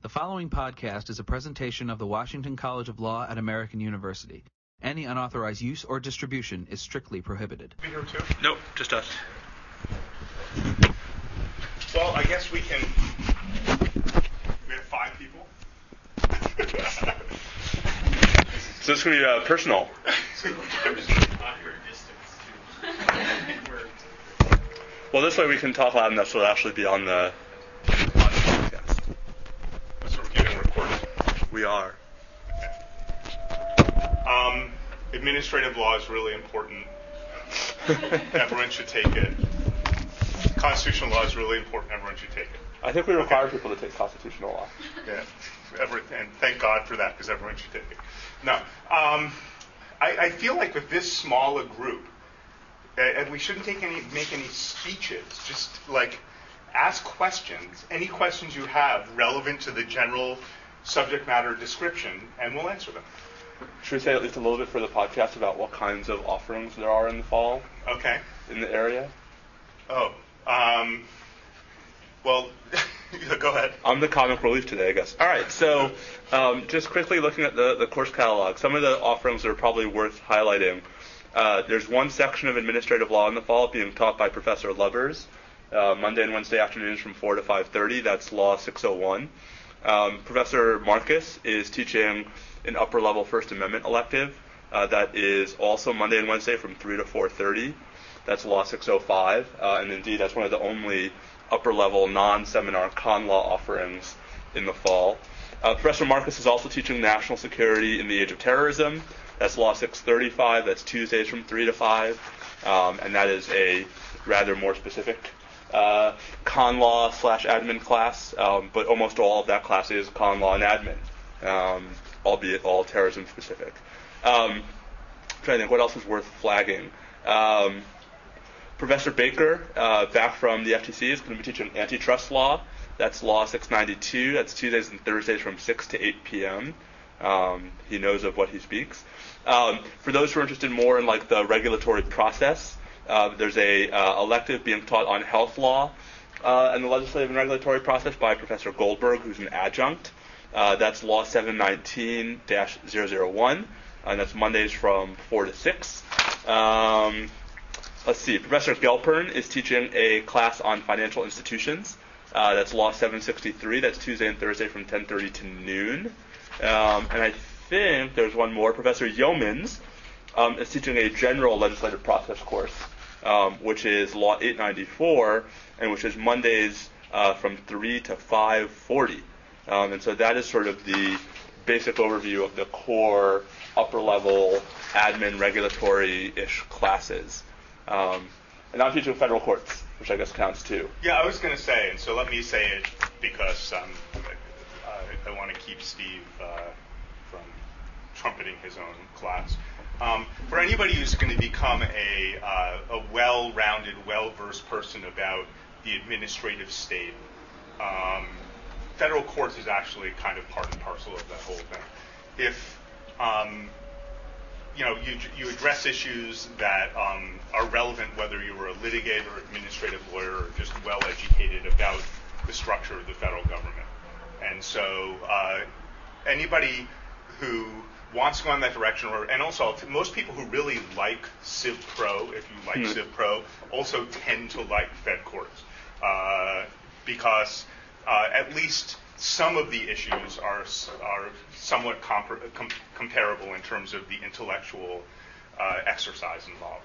The following podcast is a presentation of the Washington College of Law at American University. Any unauthorized use or distribution is strictly prohibited. Be here too? Nope, just us. Well, I guess we can. We have 5 people. So this is going to be personal. Well, this way we can talk loud enough so it'll actually be on the podcast. So we're getting recorded. We are. Okay. Administrative law is really important. Everyone should take it. Constitutional law is really important. Everyone should take it. I think we require people to take constitutional law. Yeah. And thank God for that, because everyone should take it. No. I feel like with this small a group, and we shouldn't make any speeches. Just like ask questions, any questions you have relevant to the general subject matter description, and we'll answer them. Should we say at least a little bit for the podcast about what kinds of offerings there are in the fall? Okay. In the area? Oh. Well, go ahead. I'm the comic relief today, I guess. All right, so just quickly looking at the course catalog, some of the offerings that are probably worth highlighting. There's one section of administrative law in the fall being taught by Professor Lovers, Monday and Wednesday afternoons from 4 to 5:30. That's Law 601. Professor Marcus is teaching an upper-level First Amendment elective. That is also Monday and Wednesday from 3 to 4:30. That's Law 605. And indeed, that's one of the only upper-level non-seminar con law offerings in the fall. Professor Marcus is also teaching national security in the age of terrorism. That's Law 635. That's Tuesdays from 3 to 5. And that is a rather more specific con law / admin class. But almost all of that class is con law and admin, albeit all terrorism specific. I'm trying to think what else is worth flagging. Professor Baker, back from the FTC, is going to be teaching antitrust law. That's Law 692. That's Tuesdays and Thursdays from 6 to 8 p.m. He knows of what he speaks. For those who are interested more in like the regulatory process, there's a elective being taught on health law and the legislative and regulatory process by Professor Goldberg, who's an adjunct. That's Law 719-001, and that's Mondays from 4 to 6. Let's see. Professor Gelpern is teaching a class on financial institutions. That's Law 763. That's Tuesday and Thursday from 10:30 to noon. And I think there's one more. Professor Yeomans is teaching a general legislative process course, which is Law 894, and which is Mondays from 3 to 5:40. And so that is sort of the basic overview of the core upper-level admin regulatory-ish classes. And I'm teaching federal courts, which I guess counts too. Yeah, I was going to say, and so let me say it because I want to keep Steve from trumpeting his own class. For anybody who's going to become a well-rounded, well-versed person about the administrative state, federal courts is actually kind of part and parcel of that whole thing. If you address issues that are relevant, whether you were a litigator or administrative lawyer or just well-educated about the structure of the federal government. And so anybody who wants to go in that direction, and also most people who really like Civ Pro, if you like Civ Pro, also tend to like Fed courts because at least some of the issues are somewhat comparable in terms of the intellectual exercise involved.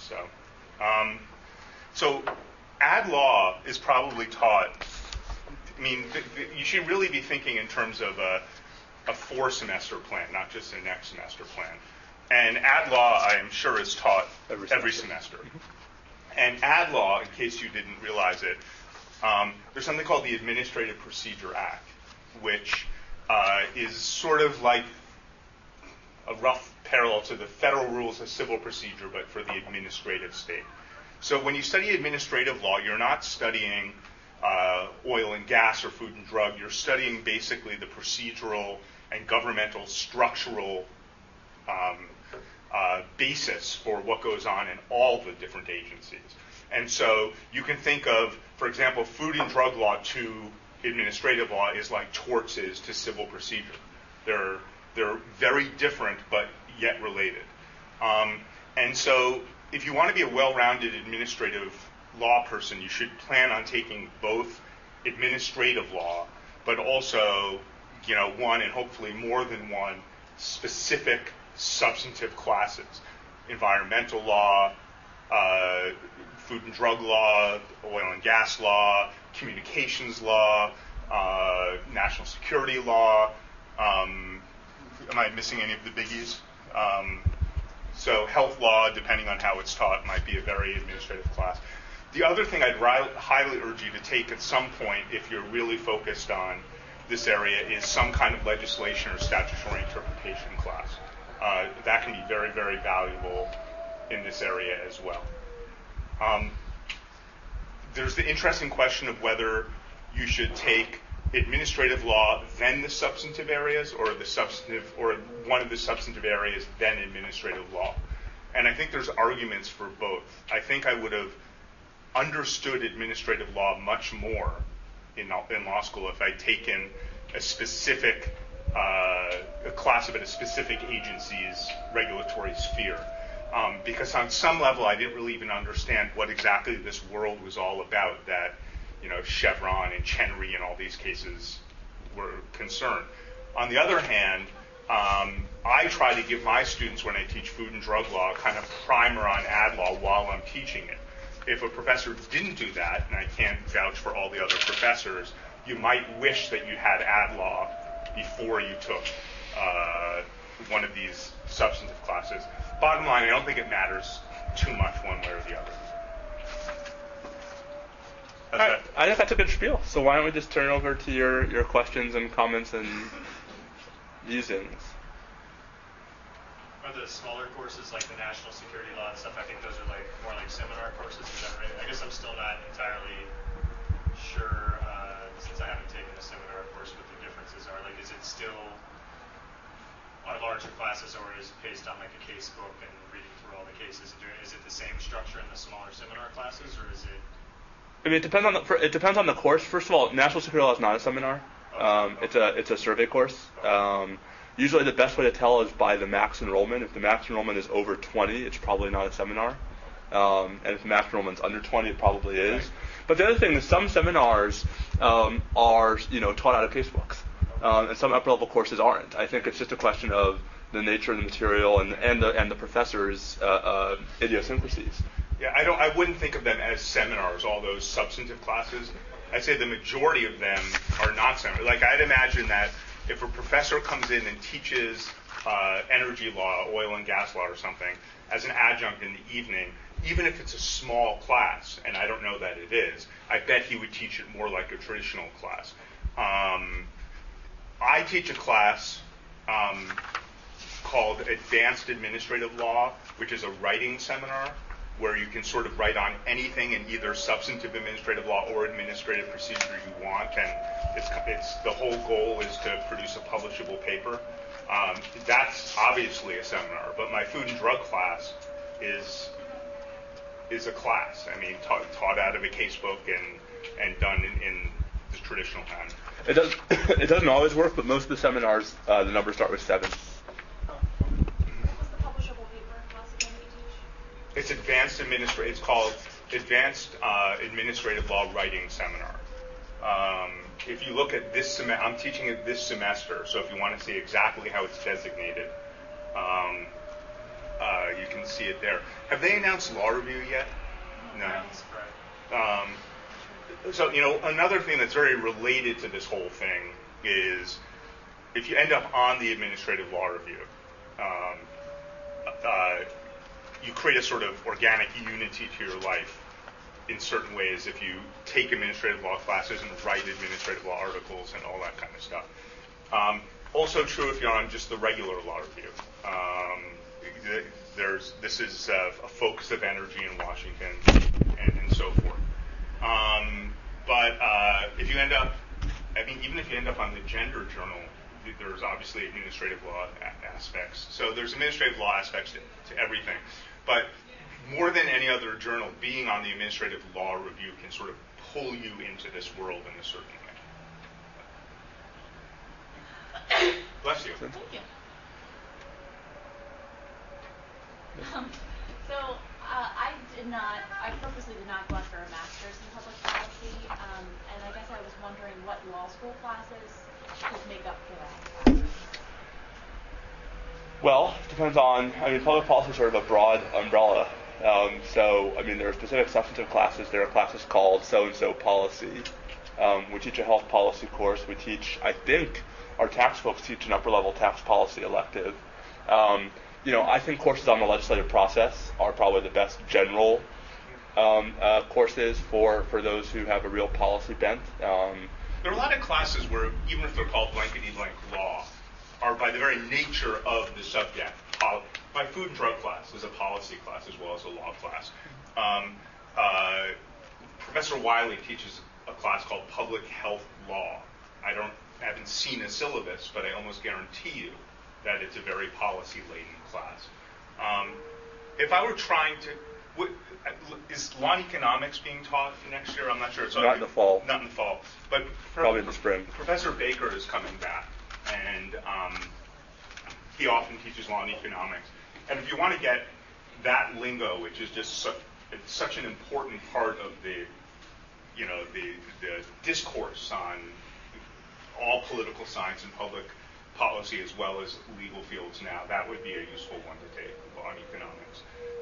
So ad law is probably taught. I mean, you should really be thinking in terms of a 4-semester plan, not just a next semester plan. And ad law, I am sure, is taught every semester. And ad law, in case you didn't realize it, there's something called the Administrative Procedure Act, which is sort of like a rough parallel to the federal rules of civil procedure, but for the administrative state. So when you study administrative law, you're not studying oil and gas or food and drug. You're studying basically the procedural and governmental structural basis for what goes on in all the different agencies. And so you can think of, for example, Food and Drug Law 2 administrative law is like torts is to civil procedure. They're very different, but yet related. And so if you want to be a well-rounded administrative law person, you should plan on taking both administrative law, but also, one and hopefully more than one specific substantive classes. Environmental law, food and drug law, oil and gas law, communications law, national security law. Am I missing any of the biggies? So health law, depending on how it's taught, might be a very administrative class. The other thing I'd highly urge you to take at some point, if you're really focused on this area, is some kind of legislation or statutory interpretation class. That can be very, very valuable in this area as well. There's the interesting question of whether you should take administrative law, then the substantive areas, or one of the substantive areas, then administrative law. And I think there's arguments for both. I think I would have understood administrative law much more in law school if I'd taken a specific a class of it, a specific agency's regulatory sphere. Because on some level, I didn't really even understand what exactly this world was all about that, Chevron and Chenery and all these cases were concerned. On the other hand, I try to give my students, when I teach food and drug law, kind of primer on ad law while I'm teaching it. If a professor didn't do that, and I can't vouch for all the other professors, you might wish that you had ad law before you took one of these substantive classes. Bottom line, I don't think it matters too much one way or the other. Right. I think that's a good spiel. So why don't we just turn over to your questions and comments and musings. Are the smaller courses like the national security law and stuff, I think those are more like seminar courses, is that right? I guess I'm still not entirely sure, since I haven't taken a seminar course, what the differences are. Is it still are larger classes, or is it based on a case book and reading through all the cases? Is it the same structure in the smaller seminar classes, or is it? I mean, it depends on the course. First of all, national security law is not a seminar. It's a survey course. Usually the best way to tell is by the max enrollment. If the max enrollment is over 20, it's probably not a seminar. And if the max enrollment is under 20, it probably is. But the other thing is some seminars are taught out of casebooks, and some upper level courses aren't. I think it's just a question of the nature of the material and the professor's idiosyncrasies. Yeah, I wouldn't think of them as seminars, all those substantive classes. I'd say the majority of them are not seminars. I'd imagine that if a professor comes in and teaches energy law, oil and gas law or something, as an adjunct in the evening, even if it's a small class, and I don't know that it is, I bet he would teach it more like a traditional class. I teach a class called Advanced Administrative Law, which is a writing seminar where you can sort of write on anything in either substantive administrative law or administrative procedure you want, and it's the whole goal is to produce a publishable paper. That's obviously a seminar, but my food and drug class is a class. I mean, taught out of a casebook and done in the traditional manner. It doesn't always work, but most of the seminars, the numbers start with 7. It's it's called Advanced Administrative Law Writing Seminar. If you look at this semester, I'm teaching it this semester, so if you want to see exactly how it's designated, you can see it there. Have they announced law review yet? No. So, another thing that's very related to this whole thing is if you end up on the administrative law review, you create a sort of organic unity to your life in certain ways if you take administrative law classes and write administrative law articles and all that kind of stuff. Also true if you're on just the regular law review. This is a focus of energy in Washington and so forth. But if you end up, even if you end up on the Gender Journal, there's obviously administrative law aspects. So there's administrative law aspects to everything. But more than any other journal, being on the administrative law review can sort of pull you into this world in a certain way. Bless you. Thank you. I purposely did not go after a master's in public policy, and I guess I was wondering what law school classes could make up for that. Well, it depends on, public policy is sort of a broad umbrella. So, there are specific substantive classes. There are classes called so-and-so policy. We teach a health policy course. We teach, I think, our tax folks teach an upper-level tax policy elective. I think courses on the legislative process are probably the best general courses for those who have a real policy bent. There are a lot of classes where, even if they're called blankety-blank law, are by the very nature of the subject. My food and drug class is a policy class as well as a law class. Professor Wiley teaches a class called public health law. I haven't seen a syllabus, but I almost guarantee you that it's a very policy-laden class. If I were trying to, is law and economics being taught next year? I'm not sure. It's not in the fall. Not in the fall, but probably in the spring. Professor Baker is coming back, and he often teaches law and economics. And if you want to get that lingo, which is just such an important part of the discourse on all political science and public policy as well as legal fields now, that would be a useful one to take, law and economics.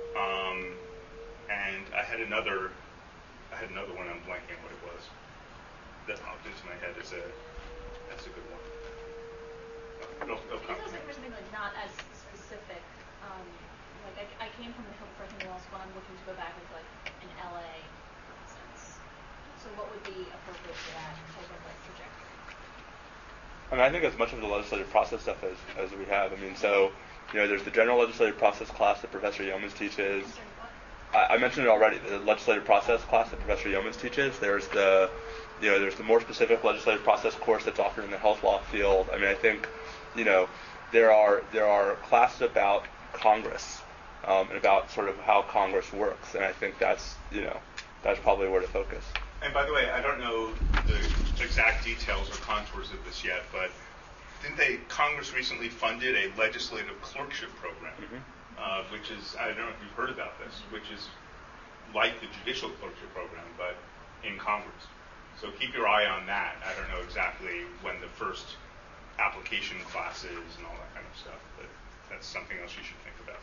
And I had another one. I'm blanking what it was that popped into my head. That's a good one. It'll come to me. For something like not as specific. I came from the Hilton Freshman Law School, and I'm looking to go back into an LA, for instance. So what would be appropriate for that type of trajectory? I think as much of the legislative process stuff as we have. There's the general legislative process class that Professor Yeomans teaches. I mentioned it already. The legislative process class that Professor Yeomans teaches. There's the more specific legislative process course that's offered in the health law field. I think, there are classes about Congress and about sort of how Congress works, and I think that's probably where to focus. And by the way, I don't know the exact details or contours of this yet, but Congress recently funded a legislative clerkship program, which is, I don't know if you've heard about this, which is like the judicial clerkship program, but in Congress. So keep your eye on that. I don't know exactly when the first application class is and all that kind of stuff, but that's something else you should think about.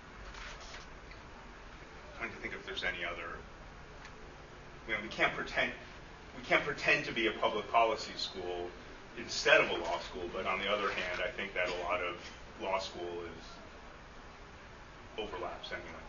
I'm trying to think if there's any other. We can't pretend to be a public policy school instead of a law school, but on the other hand, I think that a lot of law school overlaps anyway.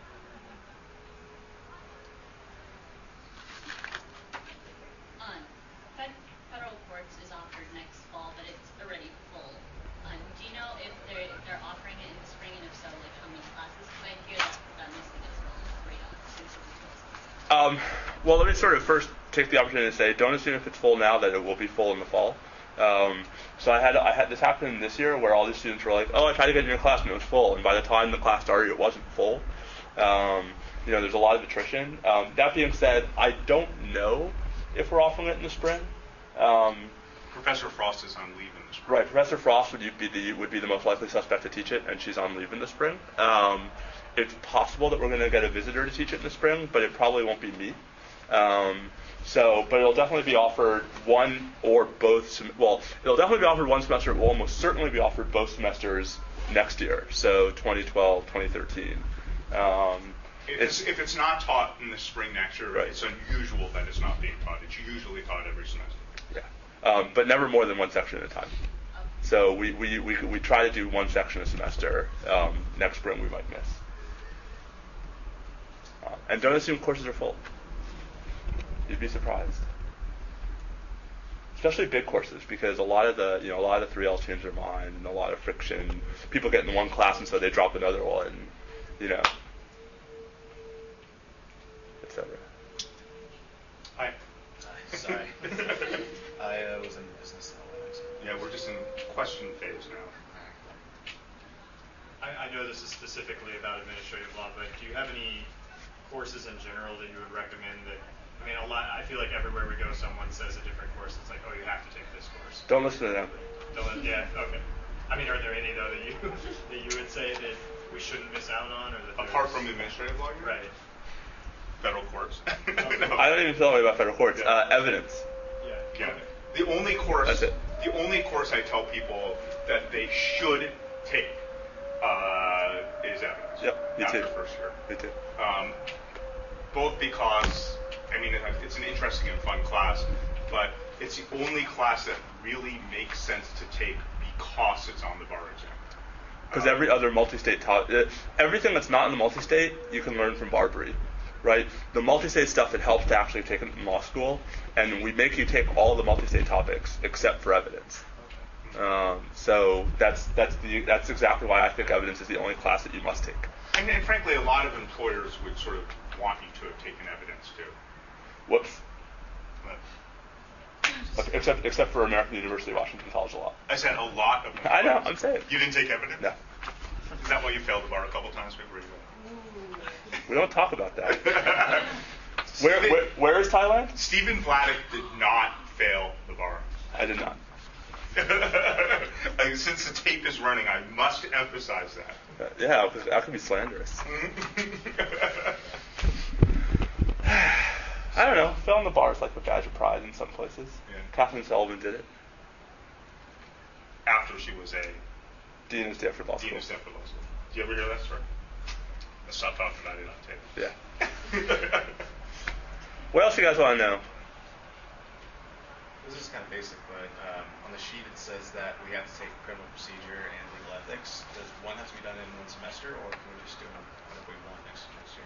Federal courts is offered next fall, but it's already full. Do you know if they're offering it in the spring, and if so, how many classes? Because I hear that mostly gets filled right up. Well, let me sort of first take the opportunity to say, don't assume if it's full now that it will be full in the fall. So I had this happen this year where all these students were like, oh, I tried to get in your class and it was full, and by the time the class started, it wasn't full. There's a lot of attrition. That being said, I don't know if we're offering it in the spring. Professor Frost is on leave in the spring. Right, Professor Frost would be the most likely suspect to teach it, and she's on leave in the spring. It's possible that we're going to get a visitor to teach it in the spring, but it probably won't be me. But it'll definitely be offered one or both. It'll definitely be offered one semester. It will almost certainly be offered both semesters next year, so 2012, 2013. If it's not taught in the spring next year, right. It's unusual that it's not being taught. It's usually taught every semester. Yeah, but never more than one section at a time. So we try to do one section a semester. Next spring we might miss. And don't assume courses are full. You'd be surprised. Especially big courses, because a lot of the 3Ls change their mind, and a lot of friction. People get in one class and so they drop another one, etc. Hi. Sorry. I was in business analytics. Yeah, we're just in question phase now. I know this is specifically about administrative law, but do you have any courses in general that you would recommend that? I feel like everywhere we go, someone says a different course. It's like, oh, you have to take this course. Don't listen to them. Yeah, okay. I mean, are there any though that you would say that we shouldn't miss out on, or that Apart from administrative law, right? Federal courts. No. I don't even feel that way about federal courts. Evidence. Yeah. The only course. That's it. The only course I tell people that they should take is evidence. Yep. Me after too. first year. Me too. Both because, I mean, it's an interesting and fun class, but it's the only class that really makes sense to take because it's on the bar exam. Because every other multi-state everything that's not in the multi-state, you can learn from Barbary, right? The multi-state stuff, it helps to actually take it in law school, and we make you take all the multi-state topics except for evidence. So that's exactly why I think evidence is the only class that you must take. And frankly, a lot of employers would sort of want you to have taken evidence too. Whoops. But Except for American University Washington College of Law. I said a lot of employers. I know, I'm saying. You didn't take evidence? No. Is that why you failed the bar a couple times before you went? We don't talk about that. Where is Thailand? Stephen Vladeck did not fail the bar. I did not. Since the tape is running, I must emphasize that. Yeah, that could be slanderous. I don't know. Failing the bar is like a badge of pride in some places. Yeah. Kathleen Sullivan did it. After she was a Dean of Stanford Law School. Dean of Stanford Law School. Did you ever hear that story? Let's stop talking about it on tape. Yeah. What else you guys want to know? This is kind of basic, but on the sheet it says that we have to take criminal procedure and legal ethics. Does one have to be done in one semester, or can we just do them whenever we want next year?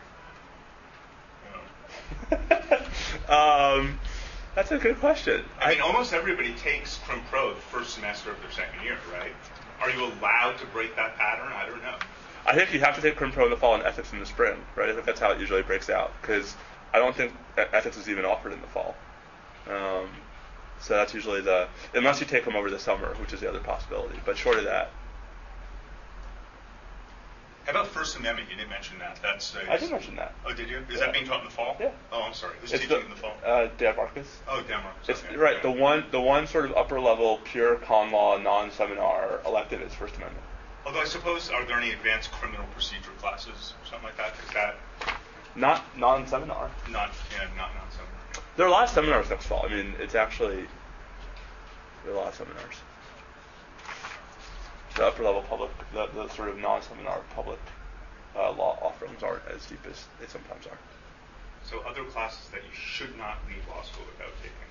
That's a good question. I mean, almost everybody takes Crim Pro the first semester of their second year, right? Are you allowed to break that pattern? I don't know. I think you have to take Crim Pro in the fall and ethics in the spring, right? I think that's how it usually breaks out, because I don't think ethics is even offered in the fall. So that's usually unless you take them over the summer, which is the other possibility. But short of that. How about First Amendment? You didn't mention that. I did mention that. Oh, did you? Is that being taught in the fall? Yeah. Oh, I'm sorry. Who's teaching in the fall? Dan Marcus. Oh, Dan Marcus. It's okay. right. Yeah. The one sort of upper level pure con law non-seminar elective is First Amendment. Although I suppose, are there any advanced criminal procedure classes or something like that? Is that Not non-seminar. not non-seminar? There are a lot of seminars next fall. I mean, there are a lot of seminars. The upper level public, the sort of non-seminar public law offerings aren't as deep as they sometimes are. So other classes that you should not leave law school without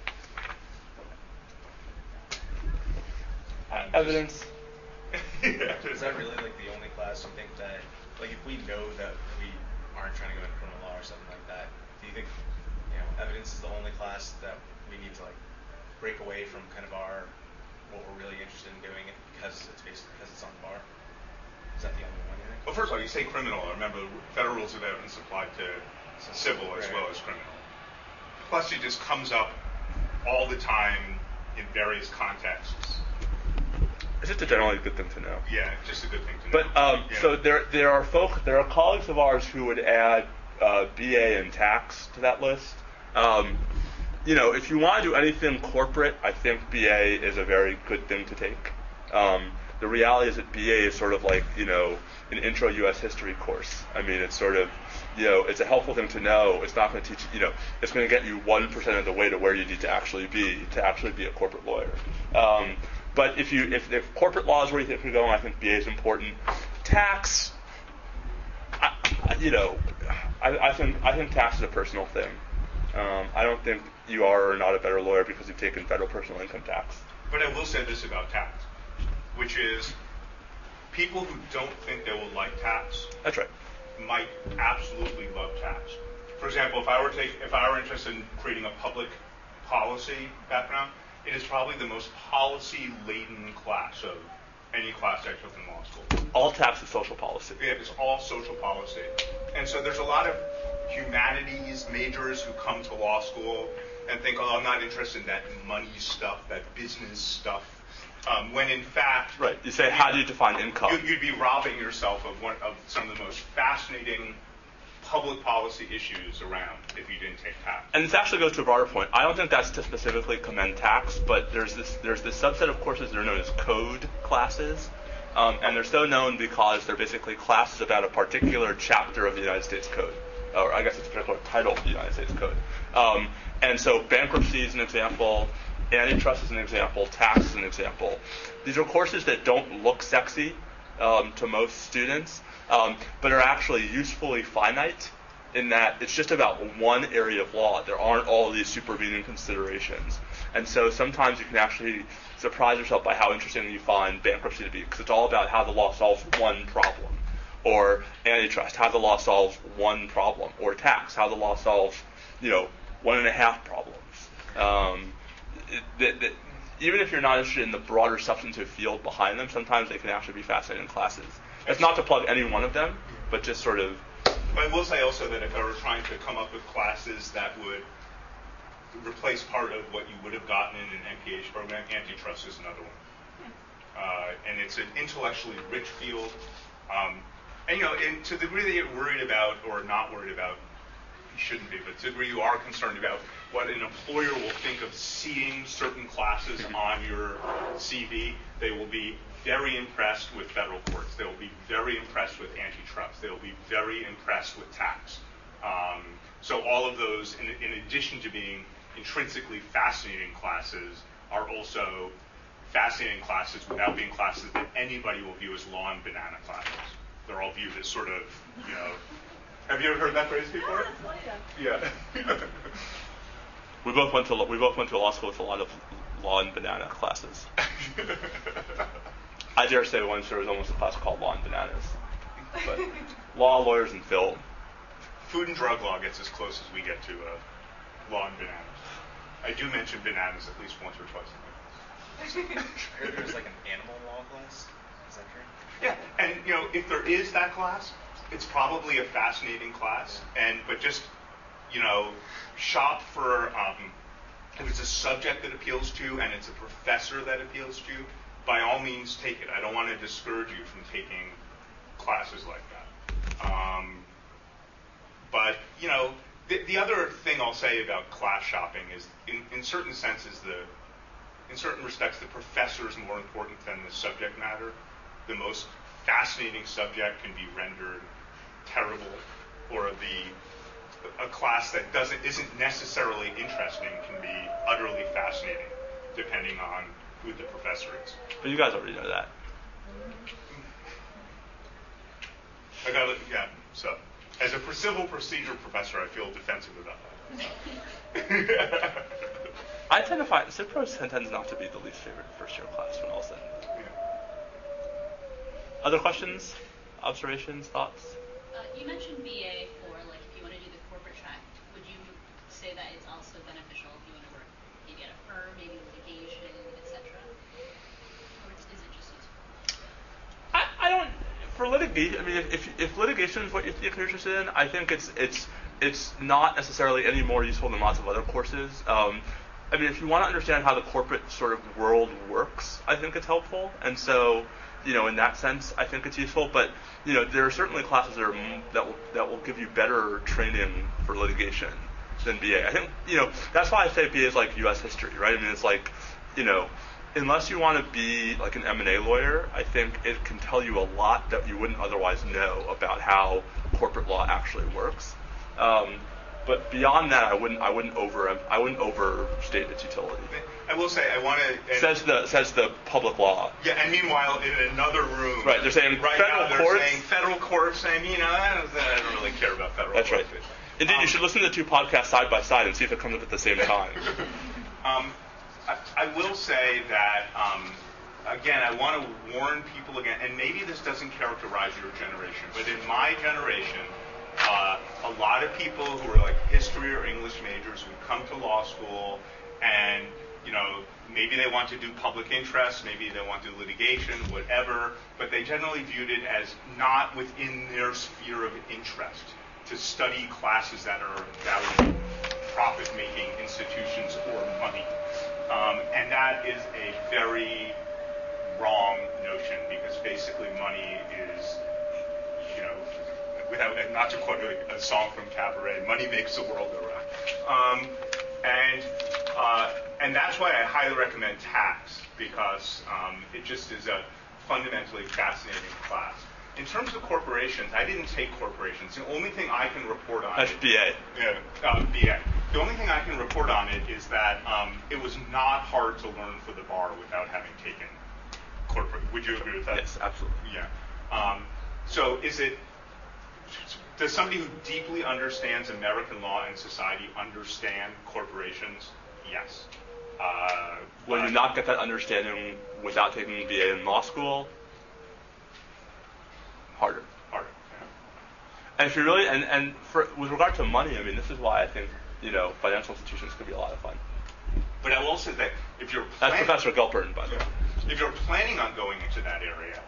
taking. Evidence. Yeah. Is that really like the only class you think that, like, if we know that we aren't trying to go into criminal law or something like that, do you think, evidence is the only class that we need to like break away from kind of what we're really interested in doing it because it's on the bar? Is that the only one you think? Well, first of all, you say criminal. Remember, federal rules of evidence apply to civil as well as criminal. Plus, it just comes up all the time in various contexts. It's just a generally good thing to know. Yeah, just a good thing to But know. so there are colleagues of ours who would add BA and tax to that list. If you want to do anything corporate, I think BA is a very good thing to take. The reality is that BA is sort of like, an intro U.S. history course. I mean, it's sort of, it's a helpful thing to know. It's not going to teach you, it's going to get you 1% of the way to where you need to actually be a corporate lawyer. But if corporate law is where you think you're going, I think BA is important. Tax, I think tax is a personal thing. I don't think you are or not a better lawyer because you've taken federal personal income tax. But I will say this about tax, which is people who don't think they will like tax That's right. might absolutely love tax. For example, if I were interested in creating a public policy background, it is probably the most policy-laden class of any class I took in law school. All tax is social policy. Yeah, it's all social policy. And so there's a lot of humanities majors who come to law school and think, I'm not interested in that money stuff, that business stuff. When in fact... Right. You say, how do you define income? You'd be robbing yourself of some of the most fascinating public policy issues around if you didn't take tax. And this actually goes to a broader point. I don't think that's to specifically commend tax, but there's this subset of courses that are known as code classes, And they're so known because they're basically classes about a particular chapter of the United States Code, or I guess it's a particular title of the United States Code. And so bankruptcy is an example, antitrust is an example, tax is an example. These are courses that don't look sexy to most students, but are actually usefully finite in that it's just about one area of law. There aren't all of these supervening considerations. And so sometimes you can actually surprise yourself by how interesting you find bankruptcy to be, because it's all about how the law solves one problem. Or antitrust, how the law solves one problem. Or tax, how the law solves, 1.5 problems. Even if you're not interested in the broader substantive field behind them, sometimes they can actually be fascinating classes. It's not to plug any one of them, but just sort of... But I will say also that if I were trying to come up with classes that would replace part of what you would have gotten in an MPH program, antitrust is another one. And it's an intellectually rich field. And to the degree that you're worried about, or not worried about, you shouldn't be, but to the degree you are concerned about what an employer will think of seeing certain classes on your CV, they will be very impressed with federal courts. They will be very impressed with antitrust. They will be very impressed with tax. So all of those, in addition to being intrinsically fascinating classes, are also fascinating classes without being classes that anybody will view as law and banana classes. They're all viewed as sort of, Have you ever heard that phrase before? Yeah. We both went to law school with a lot of law and banana classes. I dare say once there was almost a class called law and bananas. But law, lawyers, and film. Food and drug law gets as close as we get to law and bananas. I do mention bananas at least once or twice in my class. I heard there's like an animal law class. Is that true? Yeah, and if there is that class, it's probably a fascinating class. But just shop for if it's a subject that appeals to you and it's a professor that appeals to you, by all means take it. I don't want to discourage you from taking classes like that. But the other thing I'll say about class shopping is, in certain senses, in certain respects, the professor is more important than the subject matter. The most fascinating subject can be rendered terrible, or a class that isn't necessarily interesting can be utterly fascinating, depending on who the professor is. But you guys already know that. So as a civil procedure professor, I feel defensive about that. I tend to find CivPro tends not to be the least favorite first-year class when all said and done. Other questions, observations, thoughts? You mentioned BA for if you want to do the corporate track. Would you say that it's also beneficial if you want to work maybe at a firm, maybe litigation, etc.? Or is it just useful? I don't. For litigation, if litigation is what you're interested in, I think it's not necessarily any more useful than lots of other courses. If you want to understand how the corporate sort of world works, I think it's helpful. And so, in that sense, I think it's useful. But, there are certainly classes that will give you better training for litigation than BA. I think, that's why I say BA is like U.S. history, right? It's like, unless you want to be like an M&A lawyer, I think it can tell you a lot that you wouldn't otherwise know about how corporate law actually works. But beyond that, I wouldn't overstate its utility. I will say I want to. Says the public law. Yeah, and meanwhile, in another room, right? They're saying right federal now, they're courts. saying federal courts. I don't really care about federal. That's courts. right. Indeed, you should listen to the two podcasts side by side and see if it comes up at the same time. I will say that again, I want to warn people again, and maybe this doesn't characterize your generation, but in my generation, a lot of people who are like history or English majors who come to law school and, maybe they want to do public interest, maybe they want to do litigation, whatever, but they generally viewed it as not within their sphere of interest to study classes that are about profit-making institutions or money. And that is a very wrong notion, because basically money is, not to quote a song from Cabaret, money makes the world go round. And that's why I highly recommend tax, because it just is a fundamentally fascinating class. In terms of corporations, I didn't take corporations. The only thing I can report on That's it, BA. Yeah, BA. The only thing I can report on it is that it was not hard to learn for the bar without having taken corporate. Would you agree with that? Yes, absolutely. Yeah. So does somebody who deeply understands American law and society understand corporations? Yes. Will you not get that understanding without taking BA in law school? Harder. Harder. And if you really, with regard to money, I mean, this is why I think, financial institutions could be a lot of fun. But I will say that if you're That's Professor Gilpern, by the way. If you're planning on going into that area,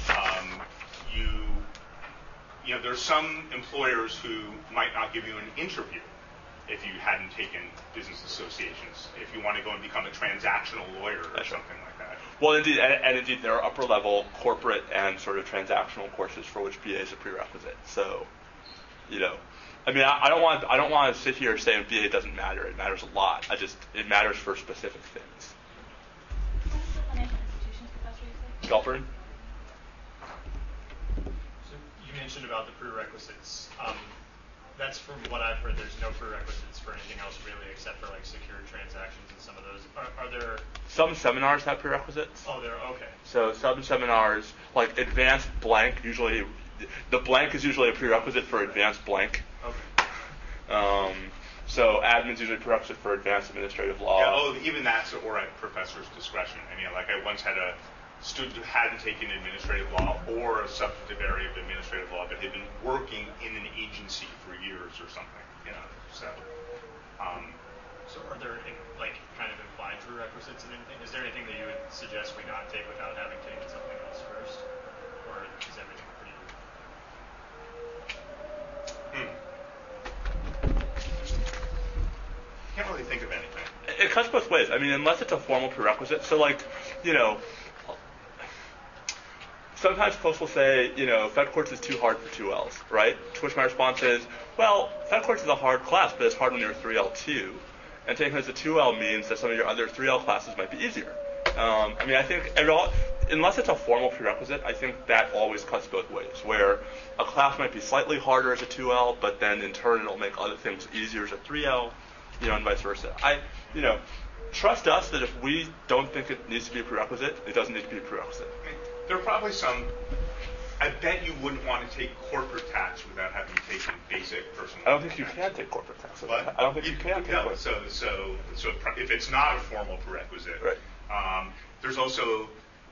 there's some employers who might not give you an interview if you hadn't taken business associations, if you want to go and become a transactional lawyer or something like that. Well, indeed, and indeed, there are upper level corporate and sort of transactional courses for which BA is a prerequisite. So, I mean, I don't want to sit here saying BA doesn't matter. It matters a lot. It matters for specific things. What's the financial institutions professor you say? Gilpern? So you mentioned about the prerequisites. That's from what I've heard. There's no prerequisites for anything else really, except for like secured transactions and some of those. Are there? Some seminars have prerequisites. Oh, they're okay. So some seminars, like advanced blank, usually the blank is usually a prerequisite for advanced blank. Okay. So admin's usually a prerequisite for advanced administrative law. Yeah, even that's or at professor's discretion. I mean, like I once had a student who hadn't taken administrative law or a substantive area of administrative law, but had been working in an agency for years or something, So are there like kind of implied prerequisites and anything? Is there anything that you would suggest we not take without having taken something else first, or is everything pretty? Can't really think of anything. It cuts both ways. I mean, unless it's a formal prerequisite. So, sometimes folks will say, Fed Courts is too hard for 2Ls, right? To which my response is, well, Fed Courts is a hard class, but it's hard when you're a 3L2. And taking it as a 2L means that some of your other 3L classes might be easier. I mean, I think unless it's a formal prerequisite, I think that always cuts both ways, where a class might be slightly harder as a 2L, but then in turn it'll make other things easier as a 3L, and vice versa. Trust us that if we don't think it needs to be a prerequisite, it doesn't need to be a prerequisite. There are probably some. I bet you wouldn't want to take corporate tax without having taken basic personal. I don't think you can take corporate tax. What? I don't think you can take corporate tax. So if it's not a formal prerequisite, right. There's also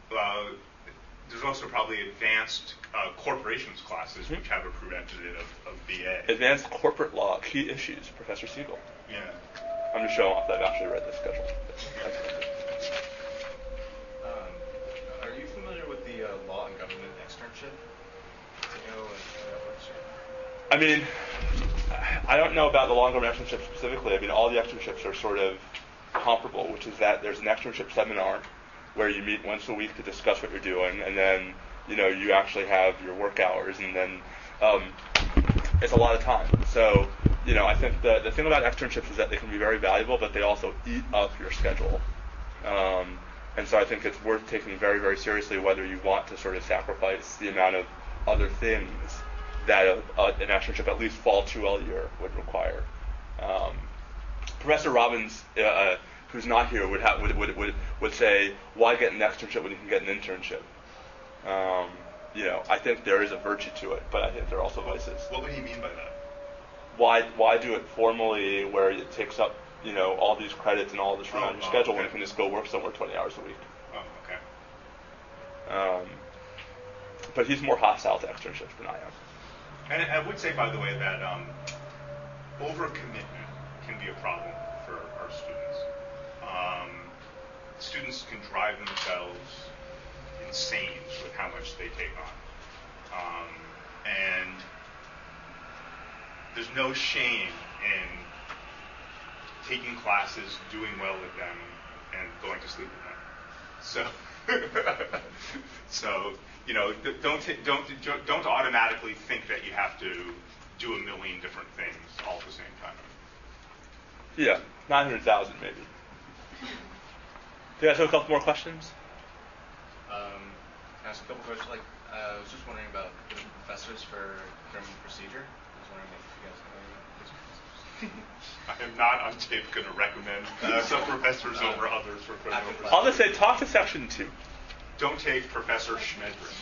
probably advanced corporations classes which have a prerequisite of BA. Advanced corporate law, key issues, Professor Siegel. Yeah. I'm just showing off that I've actually read the schedule. Are you familiar with the law and government externship? I mean, I don't know about the law and government externship specifically. I mean, all the externships are sort of comparable, which is that there's an externship seminar where you meet once a week to discuss what you're doing, and then you actually have your work hours, and then it's a lot of time. So I think the thing about externships is that they can be very valuable, but they also eat up your schedule. And so I think it's worth taking very, very seriously whether you want to sort of sacrifice the amount of other things that an externship, at least fall 2L year, would require. Professor Robbins, who's not here, would say, why get an externship when you can get an internship? I think there is a virtue to it, but I think there are also vices. What would he mean by that? Why do it formally where it takes up all these credits and all this room on your schedule when you can just go work somewhere 20 hours a week? Oh, okay. But he's more hostile to externships than I am. And I would say, by the way, that overcommitment can be a problem for our students. Students can drive themselves insane with how much they take on. And there's no shame in taking classes, doing well with them, and going to sleep with them. So don't automatically think that you have to do a million different things all at the same time. Yeah, 900,000 maybe. Do you guys have a couple more questions? I ask a couple questions? I was just wondering about the professors for criminal procedure. I was wondering if you guys know any professors. I am not on tape going to recommend some professors over others for criminal procedure. I'll just say, talk to Section 2. Don't take Professor Schmedrin.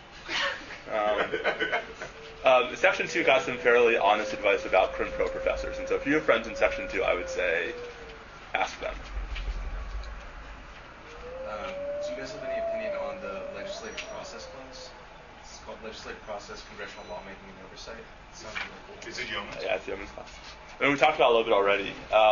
Section 2 got some fairly honest advice about Crim Pro professors, and so if you have friends in Section 2, I would say ask them. Do you guys have any opinion on the legislative process clause? It's called Legislative Process, Congressional Lawmaking and Oversight. It sounds really cool. Is it Yeoman's? Yeah, it's Yeoman's class. I mean, we talked about it a little bit already.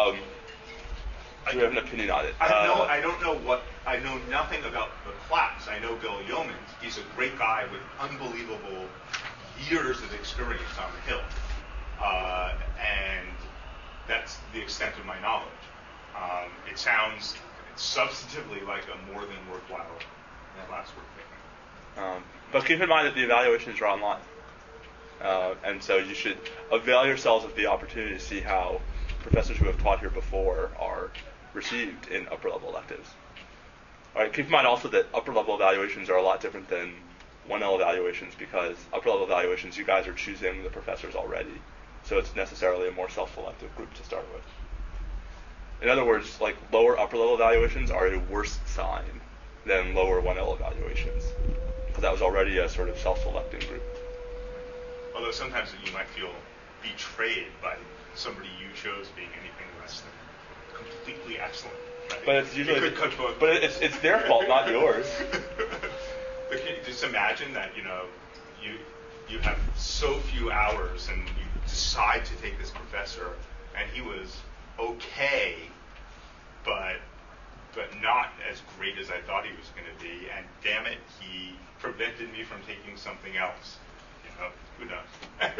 Do we have an opinion on it? I don't know what. I know nothing about the class. I know Bill Yeomans. He's a great guy with unbelievable years of experience on the Hill, and that's the extent of my knowledge. It sounds substantively like a more than worthwhile class worth taking. But keep in mind that the evaluations are online, and so you should avail yourselves of the opportunity to see how professors who have taught here before are received in upper level electives. All right, keep in mind also that upper level evaluations are a lot different than 1L evaluations, because upper level evaluations, you guys are choosing the professors already, so it's necessarily a more self-selective group to start with. In other words, like lower upper level evaluations are a worse sign than lower 1L evaluations, because that was already a sort of self-selecting group. Although sometimes you might feel betrayed by somebody you chose being anything less than completely excellent. Right? But it's usually, it's their fault, not yours. But can you just imagine that you have so few hours and you decide to take this professor, and he was okay, but not as great as I thought he was going to be, and damn it, he prevented me from taking something else. Who knows?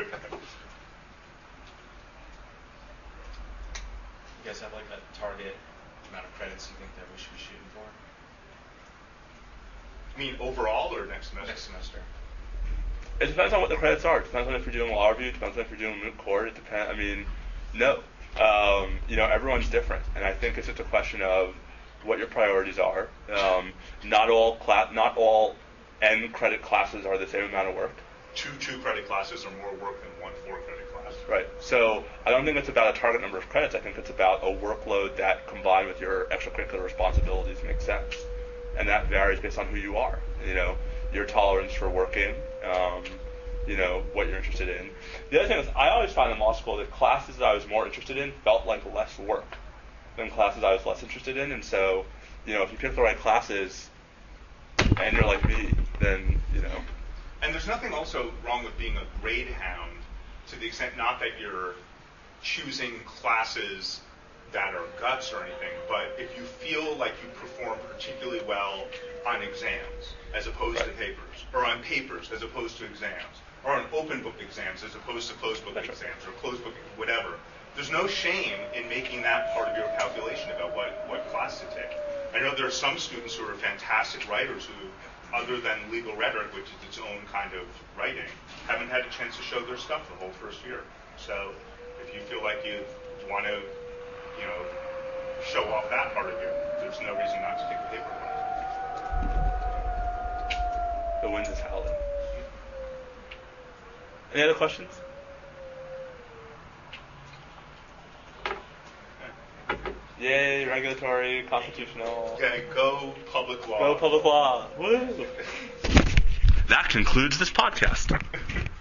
You guys have like a target amount of credits you think that we should be shooting for? I mean, overall or next semester? Next semester. It depends on what the credits are. It depends on if you're doing law review. It depends on if you're doing moot court. It depends. I mean, no. Everyone's different, and I think it's just a question of what your priorities are. Not all N credit classes are the same amount of work. Two credit classes are more work than one 4-credit class. Right. So I don't think it's about a target number of credits. I think it's about a workload that, combined with your extracurricular responsibilities, makes sense. And that varies based on who you are. Your tolerance for working, what you're interested in. The other thing is, I always found in law school that classes that I was more interested in felt like less work than classes I was less interested in. And so, if you pick the right classes and you're like me, then, And there's nothing also wrong with being a grade hound, to the extent not that you're choosing classes that are guts or anything, but if you feel like you perform particularly well on exams as opposed to papers, or on papers as opposed to exams, or on open book exams as opposed to closed book exams, or closed book whatever, there's no shame in making that part of your calculation about what class to take. I know there are some students who are fantastic writers who, other than legal rhetoric, which is its own kind of writing, haven't had a chance to show their stuff the whole first year. So if you feel like you want to, show off that part of you, there's no reason not to take the paper class. The wind is howling. Any other questions? Yay, regulatory, constitutional. Okay, go public law. Go public law. Woo! That concludes this podcast.